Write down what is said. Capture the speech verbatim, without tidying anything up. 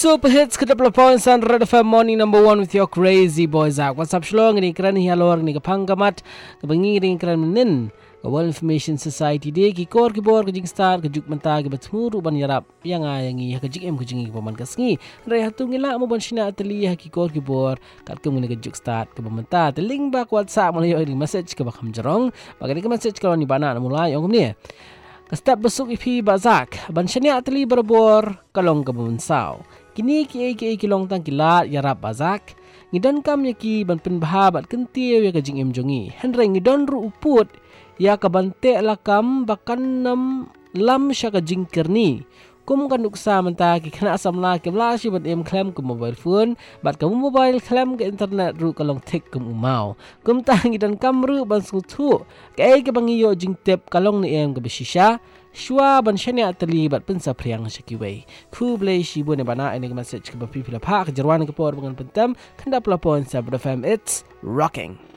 Super hits ke double points on Red F M morning number one with your crazy boys out. What's up shlong ni kran hi halor ni kapang kamat kabangi ring kran menin. World Information Society Day ki kor ki bor ke jing star ke juk menta ke batmuru ban yarap yang ayangi ke jing em ke jingi paman kasngi rai hatu ngila mo ban shina atli ha ki kor ki bor kat ke mun ke juk start ke menta te link bak WhatsApp mulai ring message ke bakam jarong bagani ke message kalau ni bana mulai ong ni step besuk ipi bazak ban shina atli berbor kalong ke mensau kini ki ki kilong tang kilat yarap bazak ngidon kam yaki ban pen bahabat kentiu ya ke jing em jongi henre ngidon ru uput ya kabante lakam bakan nam lam syaka jingkerni kum kan uksa menta ki kena asam la ke bla shi bat em klem ke mobile phone bat kamu mobile klem ke internet ru kalong tek kum umau kum tangi dan kamru ban sutu ke ke bangiyo jing tep kalong ni em ke besisha shwa ban shania atli bat pensa priang shakiwei ku blai shi bone bana ini message ke bapi pila pak jerwan ke por bangan pentam kenda pelapon sabda fam it's rocking.